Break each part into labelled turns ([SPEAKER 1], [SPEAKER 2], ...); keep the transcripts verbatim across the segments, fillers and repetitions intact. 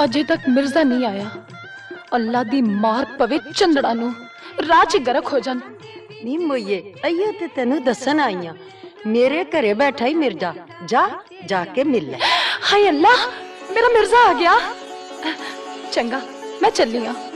[SPEAKER 1] अजे तक मिर्जा नहीं आया। अल्लाह दी मार पवे चंदड़ा नू, राह च गरक हो जान।
[SPEAKER 2] नी मोइये अइयो ते तेनू दसन आई हां, मेरे घरे बैठा ही मिर्जा, जा जाके मिल ले।
[SPEAKER 1] हाय अल्लाह, मेरा मिर्जा आ गया। चंगा मैं चली हाँ।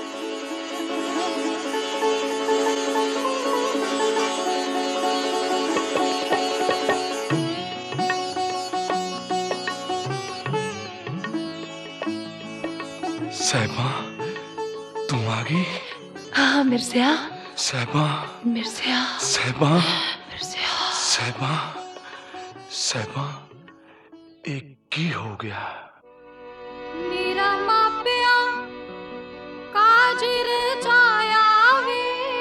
[SPEAKER 3] साहिबा तुम आ गई?
[SPEAKER 1] हाँ मिर्ज़ा।
[SPEAKER 3] साहिबा
[SPEAKER 1] मिर्ज़ा।
[SPEAKER 3] साहिबा
[SPEAKER 1] मिर्ज़ा।
[SPEAKER 3] साहिबा साहिबा एक की हो गया?
[SPEAKER 4] मेरा मापिया काजिर जाया वे,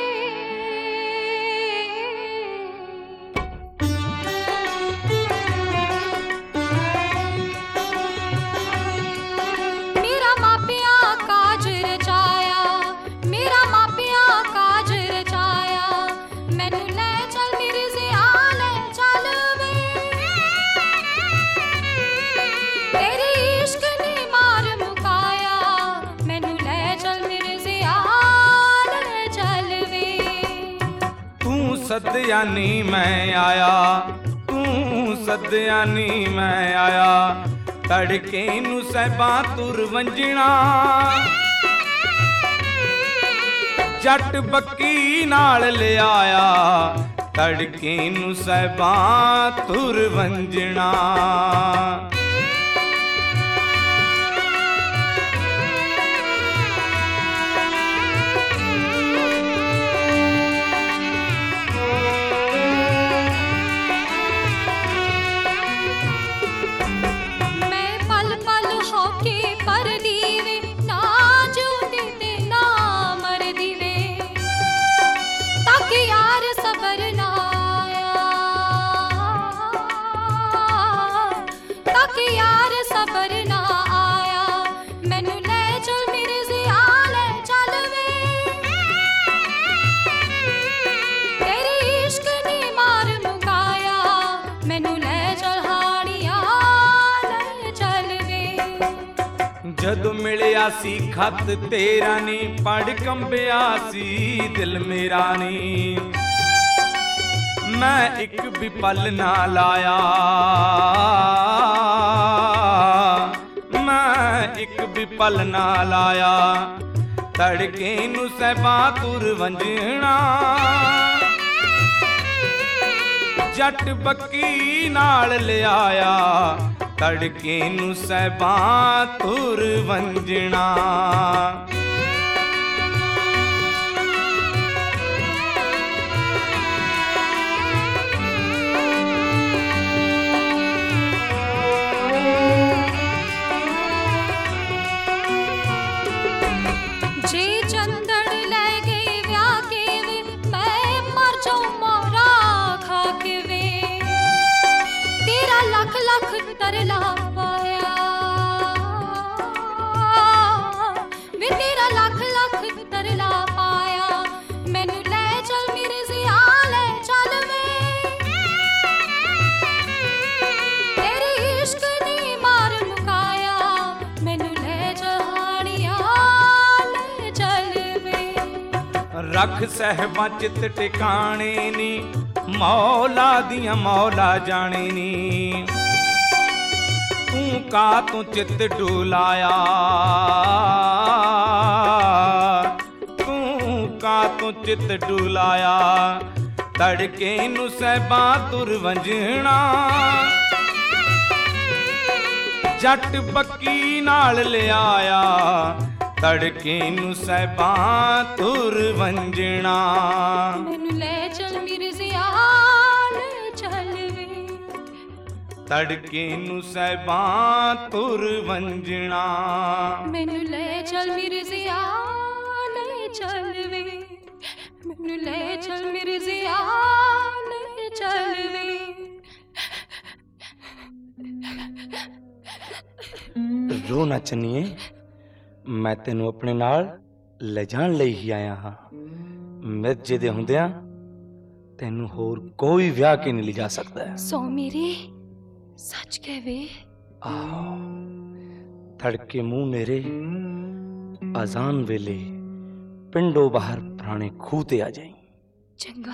[SPEAKER 4] मेरा मापिया काजिर जाया, मेरा मापिया काजिर जाया, मैनू ले चल मेरे ज़ियान चल वे, तेरी इश्क ने मार मुकाया, मैनू ले चल मेरे ज़ियान चल वे।
[SPEAKER 5] तू सदया नी मैं आया, तू सदया नी मैं आया, तड़के नू सहबा तुर वंजना, जट बक्की नाल ले आया, तड़के नू सहबा तुर वंजना।
[SPEAKER 4] मैं पल पल होके पर दीवे, ना जूदी ते ना मर दीवे, ताकि यार सबर ना आया, ताकि यार सबर ना आया, मैनू ले चल मेरे ज़ियान चल वे, तेरी इश्क ने मार मुकाया, मैनू ले चल हाड़िया ले चल वे।
[SPEAKER 5] जदों मिलिया सी खत तेरा नी, पढ़ कंबिया सी दिल मेरा नी, मैं एक भी पल ना लाया, मैं एक भी पल ना लाया, तड़के नू सहबा तुर वंजना, जट बक्की नाल ले आया, तड़के नू सहबा तुर वंजना।
[SPEAKER 4] जे चंदड़ ले गए व्याह के वे, मैं मर जाऊं मोरा खा के वे, तेरा लख लख तरला पाया, वे तेरा लख लख तरला पाया, मैनू ले चल मेरे ज़ियान चल वे, तेरी इश्क ने मार मुकाया, मैनू ले चल हाड़िया ले चल वे।
[SPEAKER 5] रख सहबा चित टिकाणे नी, मौला दियां मौला जाने नी, तू का तू चित डुलाया, तू का तू चित डुलाया, तड़के नू सहबा तुर वंजना, जट बक्की नाल ले आया, तड़के नू सहबा तुर वंजना।
[SPEAKER 4] मैनू ले चल मेरे ज़ियान चल वे,
[SPEAKER 5] तड़के नू सहबा तुर वंजना।
[SPEAKER 4] मैनू ले चल मेरे ज़ियान चल वे, मैनू ले चल मेरे ज़ियान चल वे।
[SPEAKER 5] रो ना चन्नीए, मैं तेनू अपने नाल ले जान लई ही आया हाँ। मिर्जे दे हुंदियां तेनू होर कोई विआह के नहीं ले जा सकता है।
[SPEAKER 1] सौ मेरे सच कहवे।
[SPEAKER 5] आहो ਤੜਕੇ ਮੂੰਹ ਨੇਰੇ ਅਜ਼ਾਨ ਵੇਲੇ ਪਿੰਡੋਂ ਬਾਹਰ ਪੁਰਾਣੇ ਖੂਹ ਤੇ ਆ ਜਾਈ।
[SPEAKER 1] ਚੰਗਾ।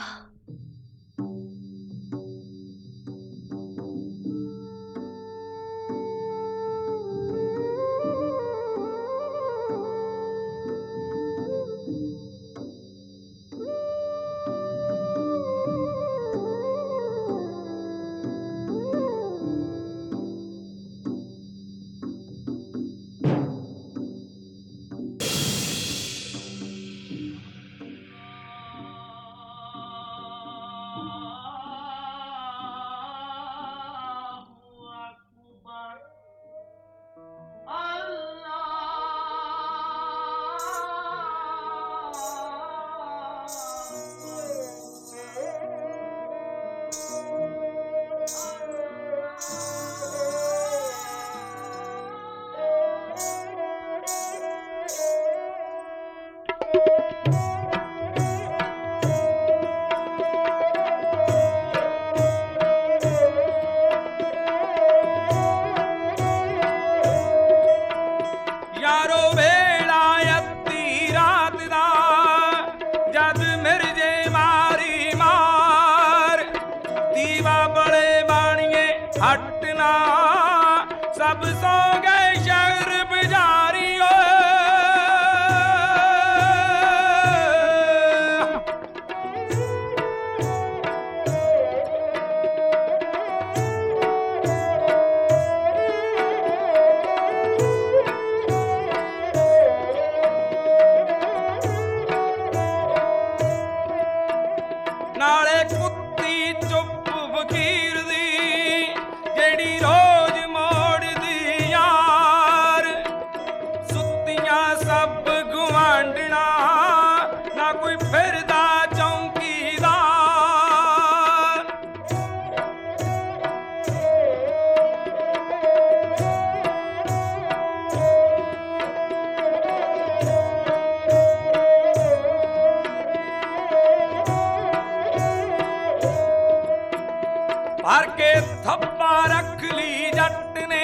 [SPEAKER 6] ਭਰ ਕੇ ਥੱਪਾ ਰੱਖ ਲਈ ਜੱਟ ਨੇ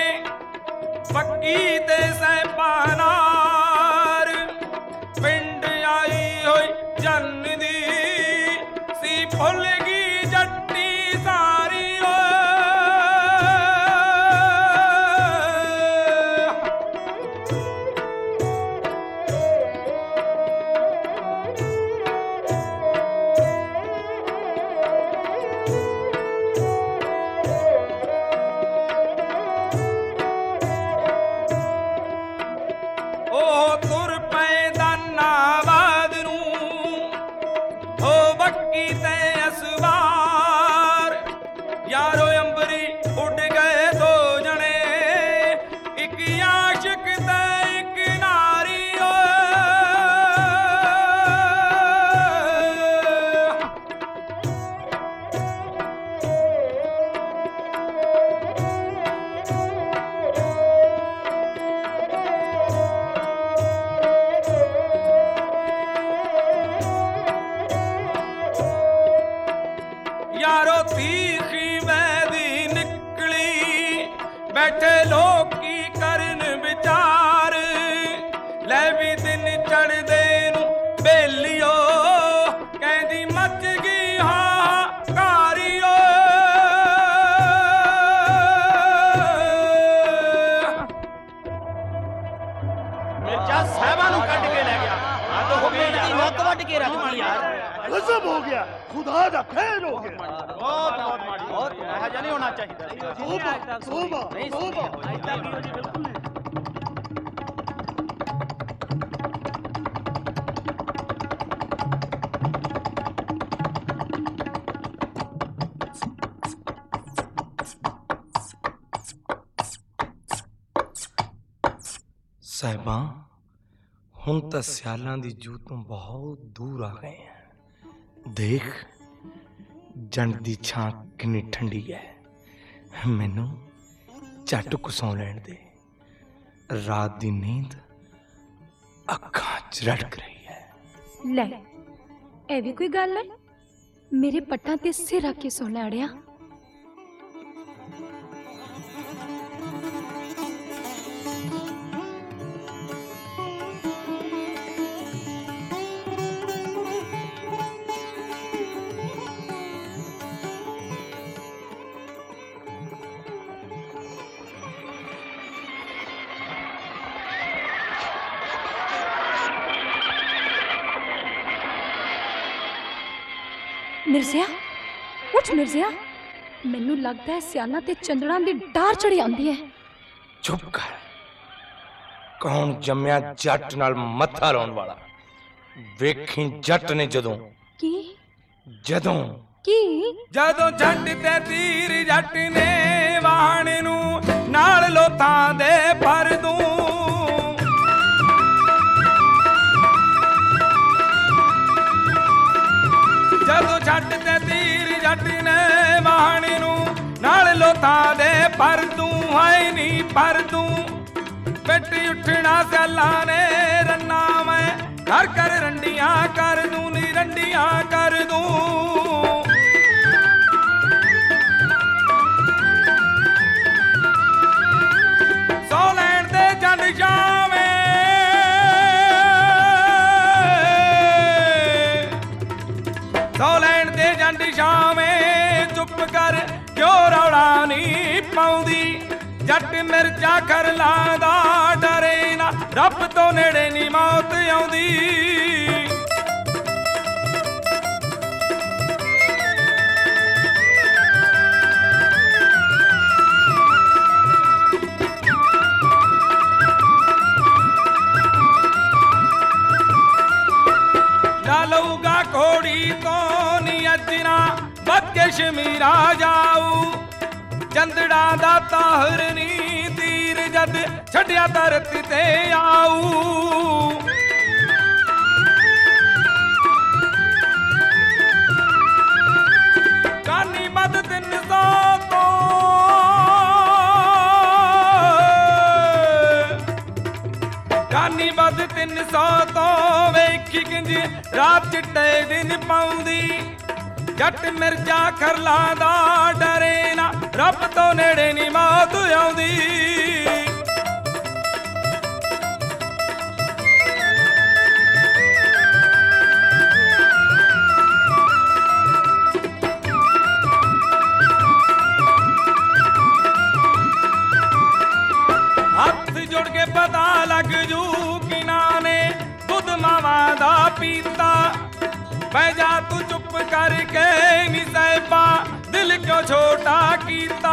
[SPEAKER 6] ਪੱਕੀ ਤੇ ਸਹਿਬਾਨਾਰ। ਪਿੰਡ ਆਈ ਹੋਈ ਜੰਨ ਦੀ ਸੀ ਭੁੱਲ ਗਈ ਜੱਟੀ ਸਾਰੀ ਓ। ਬੈਠੇ ਲੋਕੀ ਕਰਨ ਵਿਚਾਰ ਲੈ ਵੀ ਦਿਨ ਚੜ੍ਹਦੇ ਨੂੰ ਬੇਲੀਓ ਕਹਿੰਦੀ ਮੱਚ ਗਈ ਹਾਕਾਰੀਓ।
[SPEAKER 7] ਮਿਰਜ਼ਾ ਸਾਹਿਬਾਂ ਨੂੰ ਕੱਢ ਕੇ ਲੈ ਗਿਆ। ਹੱਦ ਹੋ ਗਈ ਯਾਰ, ਨੱਕ ਵੱਢ ਕੇ ਰੱਖਦੀ ਯਾਰ।
[SPEAKER 8] ਗਜ਼ਬ ਹੋ ਗਿਆ, ਖੁਦਾ ਦਾ ਖੈਰ ਹੋ ਗਿਆ।
[SPEAKER 7] ਬਹੁਤ ਬਹੁਤ ਮਾੜੀ, ਬਹੁਤ ਇਹੋ ਜਿਹਾ ਨਹੀਂ ਹੋਣਾ ਚਾਹੀਦਾ।
[SPEAKER 8] ਤੋਬਾ ਤੋਬਾ ਤੋਬਾ।
[SPEAKER 5] ਸਾਹਿਬਾਂ, ਹੁਣ ਤਾਂ ਸਿਆਲਾਂ ਦੀ ਜੂਹ ਤੋਂ ਬਹੁਤ ਦੂਰ ਆ ਗਏ ਹਾਂ। ਦੇਖ ਜੰਡ ਦੀ ਛਾਂ ਕਿੰਨੀ ਠੰਡੀ ਹੈ। ਮੈਨੂੰ ਝੱਟ ਕੁ ਸੌਂ ਲੈਣ ਦੇ। ਰਾਤ ਦੀ ਨੀਂਦ ਅੱਖਾਂ 'ਚ ਰੜਕ ਰਹੀ ਹੈ।
[SPEAKER 1] ਲੈ ਇਹ ਵੀ ਕੋਈ ਗੱਲ ਹੈ? ਮੇਰੇ ਪੱਟਾਂ ਤੇ ਸਿਰ ਰੱਖ ਕੇ ਸੌ ਲੈ ਅੜਿਆ। ਮਿਰਜ਼ਿਆ ਉੱਠ ਮਿਰਜ਼ਿਆ, ਮੈਨੂੰ ਲੱਗਦਾ ਹੈ ਸਿਆਲਾਂ ਤੇ ਚੰਦੜਾਂ ਦੀ ਡਾਰ ਚੜੀ ਆਉਂਦੀ ਹੈ।
[SPEAKER 5] ਚੁੱਪ ਕਰ। ਕੌਣ ਜੰਮਿਆ ਜੱਟ ਨਾਲ ਮੱਥਾ ਲਾਉਣ ਵਾਲਾ? ਵੇਖੀ ਜੱਟ ਨੇ ਜਦੋਂ
[SPEAKER 1] ਕੀ
[SPEAKER 5] ਜਦੋਂ
[SPEAKER 1] ਕੀ
[SPEAKER 6] ਜਦੋਂ ਜੱਟ ਤੇ ਤੀਰ ਜੱਟ ਨੇ ਵਾਹਣ ਨੂੰ ਨਾਲ ਲੋਥਾਂ ਦੇ ਭਰ ਦੂੰ। ਜਦੋਂ ਜੱਟ ਤੇ ਤੀਰ ਜੱਟ ਨੇ ਵਾਹਣ ਨੂੰ ਨਾਲ ਲੋਥਾਂ ਦੇ ਭਰ ਦੂੰ। ਹਾਏ ਨੀ ਭਰ ਦੂੰ ਪਿੱਟ ਉੱਠਣਾ ਸਿਆਲਾਂ ਨੇ ਰੰਨਾ ਮੈਂ ਘਰ ਘਰ ਰੰਡੀਆਂ ਕਰ ਦੂੰ ਨੀ ਰੰਡੀਆਂ ਕਰ ਦੂੰ। ਸੌ ਲੈਣ ਦੇ ਜੰਡ ਜਾਵੇਂ ਸੌ ਲੈਣ ਦੇ ਜੰਡ ਜਾਵੇਂ ਚੁੱਪ ਕਰ ਕਿਉਂ ਰੌਲਾ ਨਹੀਂ ਪਾਉਂਦੀ। ਜੱਟ ਮਿਰਜ਼ਾ ਕਰ ਲਾਂਦਾ ਡਰੇ ਨਾ ਰੱਬ ਤੋਂ ਨੇੜੇ ਨੀ ਮੌਤ ਆਉਂਦੀ। ਲਾ ਲਊਗਾ ਘੋੜੀ ਤੋਂ ਨੀ ਅਜਨਾ ਵੱਧ ਕੇ ਸ਼ਮੀਰਾ ਜਾਊ। ਚੰਦੜਾ ਦਾ ਤਾਹਰ ਨੀ ਤੀਰ ਜਦ ਛੱਡਿਆ ਧਰਤੀ ਤੇ ਆਊ। ਕਾਨੀ ਮਦ ਤਿੰਨ ਸੌ ਤੋਂ ਕਾਨੀ ਮਦ ਤਿੰਨ ਸੌ ਤੋਂ ਵੇਖੀ ਕਿੰਜ ਰਾਤ ਚਿੱਟੇ ਦਿਨ ਪਾਉਂਦੀ। ਜੱਟ ਮਿਰਜ਼ਾ ਖਰਲਾ ਦਾ ਡਰੇ ਨਾ ਰੱਬ ਤੋਂ ਨੇੜੇ ਨੀ ਮੌਤ ਆਉਂਦੀ। ਹੱਥ ਜੁੜ ਕੇ ਪਤਾ ਲੱਗ ਜੂ ਕਿਨਾਂ ਨੇ ਦੁੱਧ ਮਾਵਾਂ ਦਾ ਪੀਤਾ। ਬਹਿ ਜਾ ਤੂੰ ਚੁੱਪ ਕਰਕੇ ਨੀ ਸਾਹਿਬਾ ਦਿਲ ਕਿਉਂ ਛੋਟਾ ਕੀਤਾ।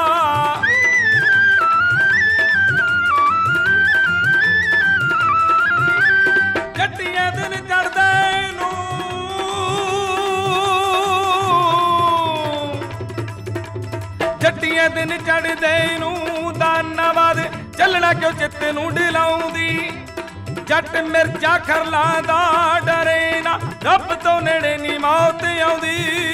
[SPEAKER 6] ਜੱਟੀਆਂ ਦਿਨ ਚੜਦੇ ਨੂੰ ਜੱਟੀਆਂ ਦਿਨ ਚੜਦੇ ਨੂੰ ਦਾਨਾਵਾਦ ਚੱਲਣਾ ਕਿਉਂ ਚਿੱਤ ਨੂੰ ਢਿਲਾਉਂਦੀ। ਜੱਟ ਮਿਰਜ਼ਾ ਖਰਲਾ ਦਾ ਡਰੇ ਨਾ ਰੱਬ ਤੋਂ ਨੇੜੇ ਨੀ ਮੌਤ ਆਉਂਦੀ।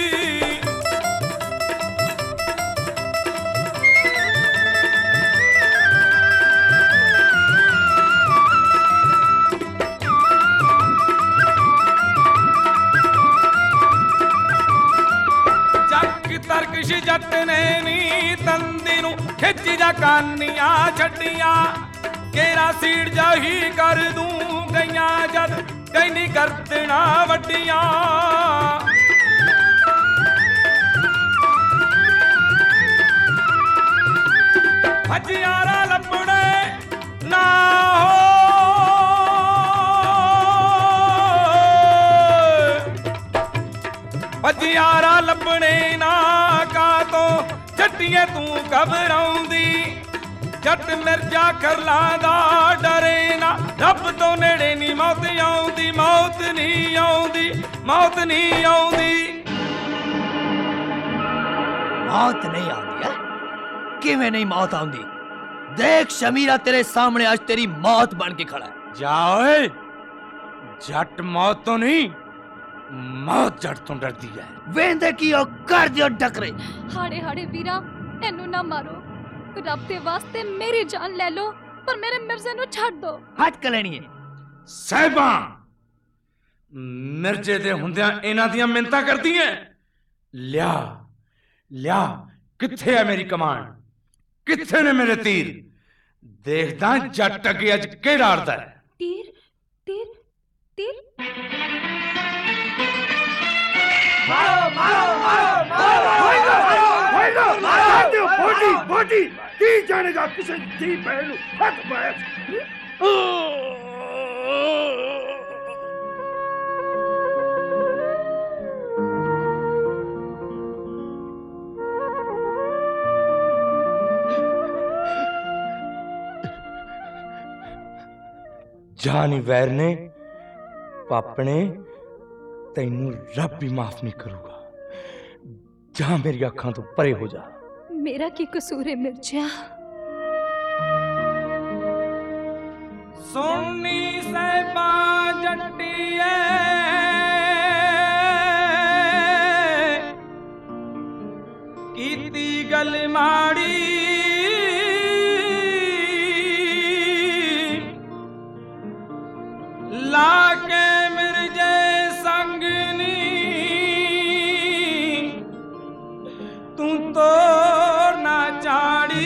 [SPEAKER 6] ਚੱਕ ਤਰਕਸ਼ ਜੱਟ ਨੇ ਨੀ ਤੰਦੀ ਨੂੰ ਖਿੱਚ ਜਾ ਕਾਨੀਆਂ ਛੱਡੀਆਂ। ਕੇਰਾ ਸੀੜ ਜਾਹੀ ਕਰ ਦੂੰ ਗਈਆਂ ਜਦ ਕਹਿੰਦੀ ਗਰਦਨਾਂ ਵੱਡੀਆਂ। ਹਜਿਆਰਾ ਲੱਭਣੇ ਨਾ ਹਜਿਆਰਾ ਲੱਭਣੇ ਨਾ ਕਾ ਤੋਂ ਛੱਡੀਏ ਤੂੰ ਘਬਰਾਉਂਦੀ। ਜੱਟ ਮਿਰਜ਼ਾ ਖਰਲਾ ਦਾ ਡਰੇ ਨਾ ਰੱਬ ਤੋਂ ਨੇੜੇ ਨੀ ਮੌਤ ਆਉਂਦੀ। ਮੌਤ ਨਹੀਂ ਆਉਂਦੀ ਮੌਤ ਨਹੀਂ ਆਉਂਦੀ।
[SPEAKER 7] ਮੌਤ ਨਹੀਂ ਆਉਂਦੀ ਹੈ? ਕਿਵੇਂ ਨਹੀਂ ਮੌਤ ਆਉਂਦੀ? ਦੇਖ ਸ਼ਮੀਰਾ ਤੇਰੇ ਸਾਹਮਣੇ ਅੱਜ ਤੇਰੀ ਮੌਤ ਬਣ ਕੇ ਖੜਾ ਹੈ।
[SPEAKER 5] ਜਾ ਓਏ। ਜੱਟ ਮੌਤ ਤੋਂ ਨਹੀਂ ਮੌਤ ਜੱਟ ਤੋਂ ਡਰਦੀ ਹੈ।
[SPEAKER 7] ਵੇਂਦੇ ਕੀ ਉਹ ਕਰ ਦਿਓ ਟਕਰੇ।
[SPEAKER 1] ਹਾੜੇ ਹਾੜੇ ਵੀਰਾ ਇਹਨੂੰ ਨਾ ਮਾਰੋ। ਰੱਬ ਦੇ ਵਾਸਤੇ ਮੇਰੀ ਜਾਨ ਲੈ ਲਓ ਪਰ ਮੇਰੇ ਮਿਰਜ਼ੇ ਨੂੰ ਛੱਡ ਦੋ।
[SPEAKER 7] ਹੱਥ ਕਲੈਣੀ ਹੈ
[SPEAKER 5] ਸਾਹਿਬਾਂ ਮਿਰਜ਼ੇ ਦੇ ਹੁੰਦਿਆਂ ਇਹਨਾਂ ਦੀਆਂ ਮਿੰਨਤਾਂ ਕਰਦੀ ਐ। ਲਿਆ ਲਿਆ ਕਿੱਥੇ ਹੈ ਮੇਰੀ ਕਮਾਨ? ਕਿੱਥੇ ਨੇ ਮੇਰੇ ਤੀਰ? ਦੇਖਦਾ ਜੱਟ ਅੱਗੇ ਅੱਜ ਕਿਹੜਾ ਅੜਦਾ ਹੈ।
[SPEAKER 1] ਤੀਰ ਤੀਰ ਤੀਰ
[SPEAKER 8] मारो मारो मारो मारो होएगा होएगा मार दो बॉडी बॉडी की जानेगा किसी दी पहलू हट बैठ
[SPEAKER 5] ਜਾ ਨਹੀਂ ਵੈਰ ਨੇ ਪਾਪਣੇ ਤੈਨੂੰ ਰੱਬ ਵੀ ਮਾਫ ਨਹੀਂ ਕਰੂਗਾ। ਜਾ ਮੇਰੀ ਅੱਖਾਂ ਤੋਂ ਪਰੇ ਹੋ ਜਾ।
[SPEAKER 1] ਮੇਰਾ ਕੀ ਕਸੂਰ ਹੈ ਮਿਰਜ਼ਾ?
[SPEAKER 6] ਸੋਹਣੀ ਸਹਿਬਾ ਜੱਟੀਏ ਕੀਤੀ ਗੱਲ ਮਾੜੀ ਲਾ ਕੇ ਮਿਰਜੇ ਸੰਗ ਨੀ ਤੂੰ ਤੋਰ ਨਾ ਚਾੜੀ।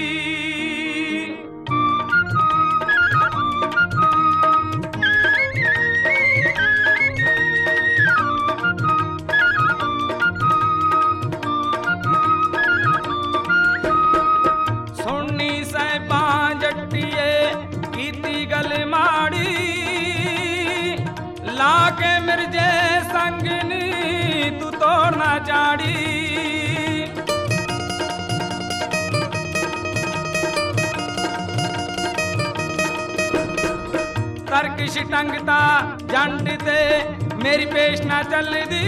[SPEAKER 6] ਸੋਹਣੀ ਸਹਿਬਾ ਜੱਟੀਏ ਕੀਤੀ ਗੱਲ ਮਾੜੀ ਲਾ ਕੇ ਮਿਰਜੇ ਸੰਗ ਨੀ ਤੂੰ ਤੋੜ ਨਾ ਚਾੜੀ। ਤਰਕਸ਼ ਟੰਗਦਾ ਜੰਡ ਤੇ ਮੇਰੀ ਪੇਸ਼ ਨਾ ਚੱਲਦੀ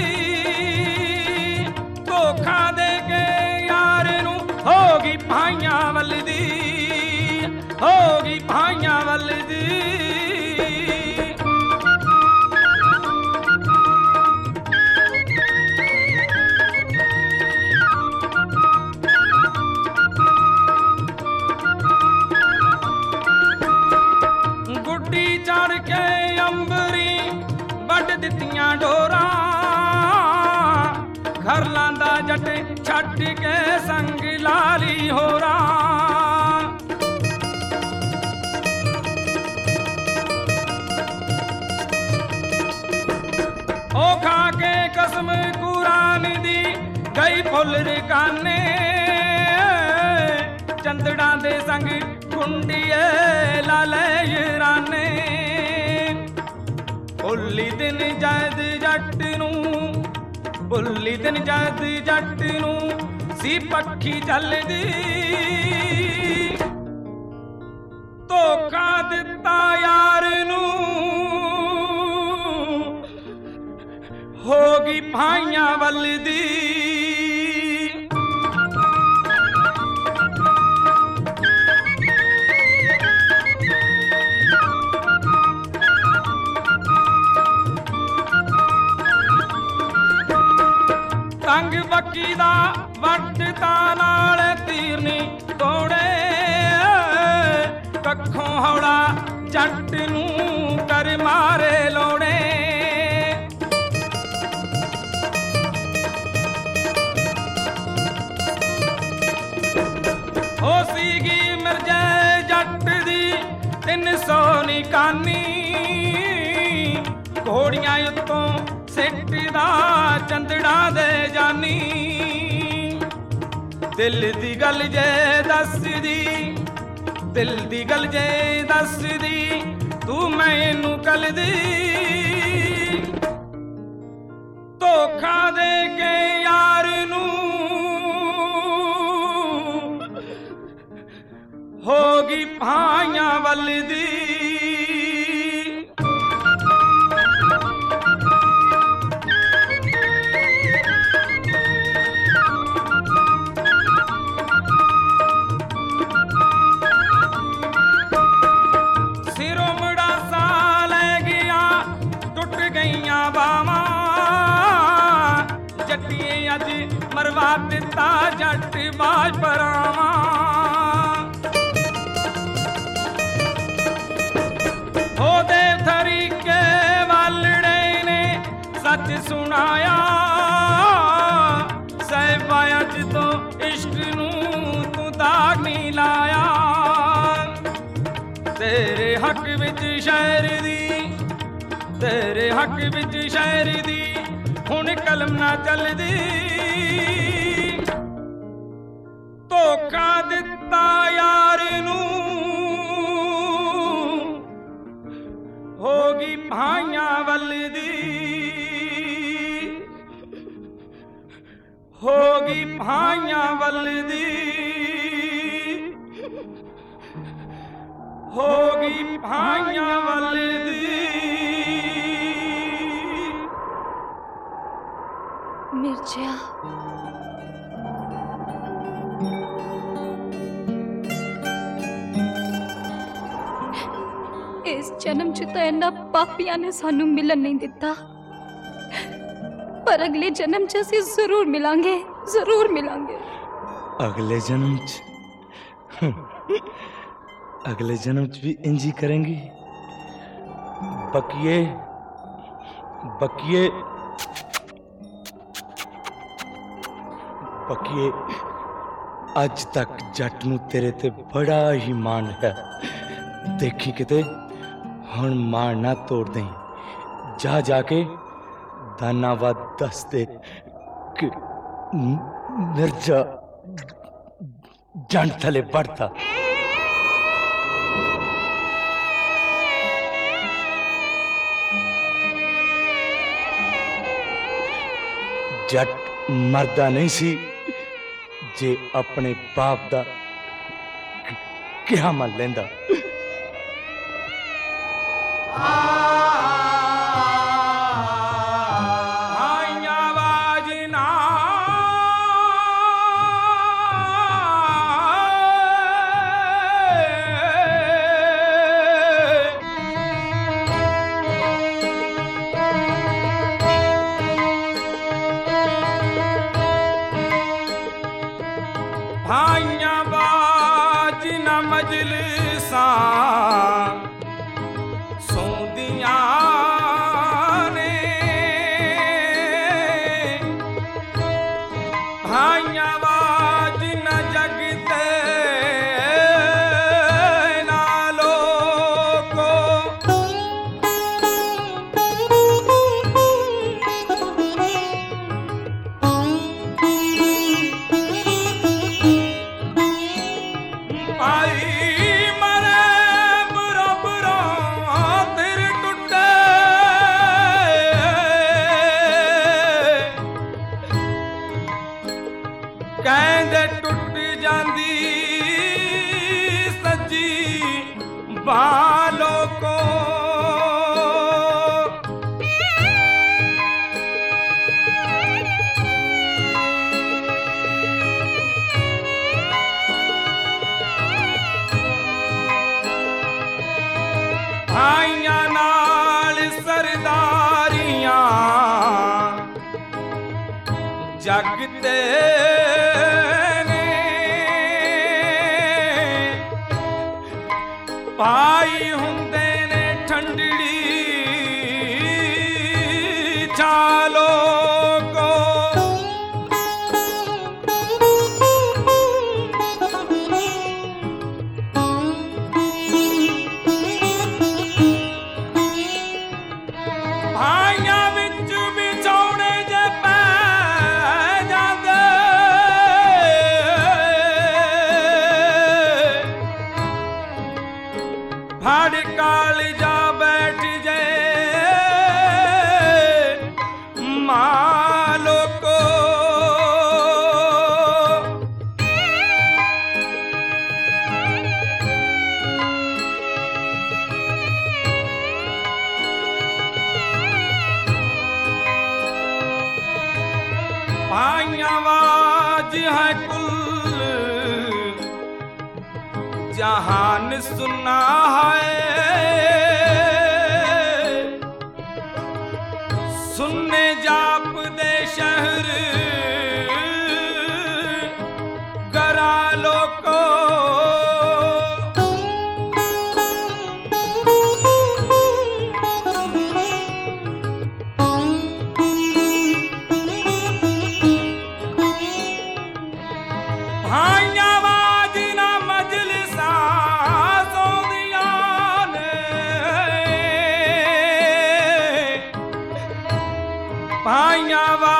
[SPEAKER 6] ਧੋਖਾ ਦੇ ਕੇ ਯਾਰ ਨੂੰ ਹੋ ਗਈ ਭਾਈਆਂ ਵੱਲਦੀ ਹੋ ਗਈ ਭਾਈਆਂ ਵੱਲਦੀ। ਗੁੱਡੀ ਚੜ ਕੇ ਅੰਬਰੀ ਵੱਢ ਦਿੱਤੀਆਂ ਡੋਰਾਂ ਘਰ ਲਾਂਦਾ ਜੱਟ ਛੱਡ ਕੇ ਸੰਗ ਲਾਲੀ ਹੋਰਾਂ। ਉਹ ਖਾ ਕੇ ਕਸਮ ਕੁਰਾਨ ਦੀ ਗਈ ਫੁੱਲ ਰਕਾਨੇ ਚੰਦੜਾਂ ਦੇ ਸੰਗ ਕੁੰਡੀਏ ਲਾਲੇ ਰਾਨੇ। ਭੁੱਲੀ ਦਿਨ ਜਦ ਜੱਟ ਨੂੰ ਭੁੱਲੀ ਦਿਨ ਜਦ ਜੱਟ ਨੂੰ ਸੀ ਪੱਖੀ ਚੱਲਦੀ ਧੋਖਾ ਦਿੱਤਾ ਯਾਰ ਨੂੰ ਹੋ ਗਈ ਭਾਈਆਂ ਵੱਲਦੀ। ਤੰਗ ਬੱਕੀ ਦਾ ਵੱਟਤਾ ਨਾਲ ਤੀਰਨੀ ਤੋੜੇ ਕੱਖੋਂ ਹੌਲਾ ਜੱਟ ਨੂੰ ਕਰ ਮਾਰੇ ਲੋੜੇ। ਹੋ ਸੀਗੀ ਮਿਰਜੇ ਜੱਟ ਦੀ ਤਿੰਨ ਸੌ ਨਿਕਾਨੀ ਘੋੜੀਆਂ ਉੱਤੋਂ ਸਿੱਟਦਾ ਚੰਦੜਾ ਦੇ ਜਾਨੀ। ਦਿਲ ਦੀ ਗੱਲ ਜੇ ਦੱਸਦੀ ਦਿਲ ਦੀ ਗੱਲ ਜੇ ਦੱਸਦੀ ਤੂੰ ਮੈਨੂੰ ਕਲਦੀ ਧੋਖਾ ਦੇ ਕੇ ਯਾਰ ਨੂੰ ਹੋ ਗਈ ਭਾਈਆਂ ਵੱਲਦੀ। ਅੱਜ ਮਰਵਾ ਦਿੱਤਾ ਜੱਟ ਬਾਜ ਪਰਾਵਾਂ ਉਹਦੇ ਤਰੀਕੇ ਵਾਲੜੇ ਨੇ ਸੱਚ ਸੁਣਾਇਆ ਸਹਿਬਾ ਅੱਜ ਤੋਂ ਇਸ਼ਕ ਨੂੰ ਤੂੰ ਦਾਗ ਨਹੀਂ ਲਾਇਆ। ਤੇਰੇ ਹੱਕ ਵਿੱਚ ਸ਼ਾਇਰ ਦੀ ਤੇਰੇ ਹੱਕ ਵਿੱਚ ਸ਼ਾਇਰ ਦੀ ਹੁਣ ਕਲਮ ਨਾ ਚੱਲਦੀ ਧੋਖਾ ਦਿੱਤਾ ਯਾਰ ਨੂੰ ਹੋ ਗਈ ਭਾਈਆਂ ਵੱਲਦੀ ਹੋ ਗਈ ਭਾਈਆਂ ਵੱਲਦੀ होगी भाइयां वाले दी
[SPEAKER 1] मिर्जा इस जन्म च तो इन्ना पापियां ने सानू मिलन नहीं दिता, पर अगले जन्म च असी जरूर मिलांगे, जरूर मिलांगे।
[SPEAKER 5] अगले जन्म च अगले जन्म च भी इंजी करेंगी। बकिए बकिए बकिए अज तक जट नू तेरे ते बड़ा ही मान है। देखी किते हुण मान ना तोड़ दें। जा जाके दानावाद दस दे कि मिर्जा जंड थले बढ़ता। जट मरदा नहीं सी जे अपने बाप दा क्या मन लेंदा।
[SPEAKER 6] जगते ने पाई हुंदे ने ठंडड़ी चालो को। भाइयां विच बिछौने जे पै काल जा बैठ जाए मालो को। भाइयां वाज है कुल जहान सुना है। सुनने जाप दे शहर करा लो को। भाइयां वाजी ना मजलिसा सौदिया ने। भाइयां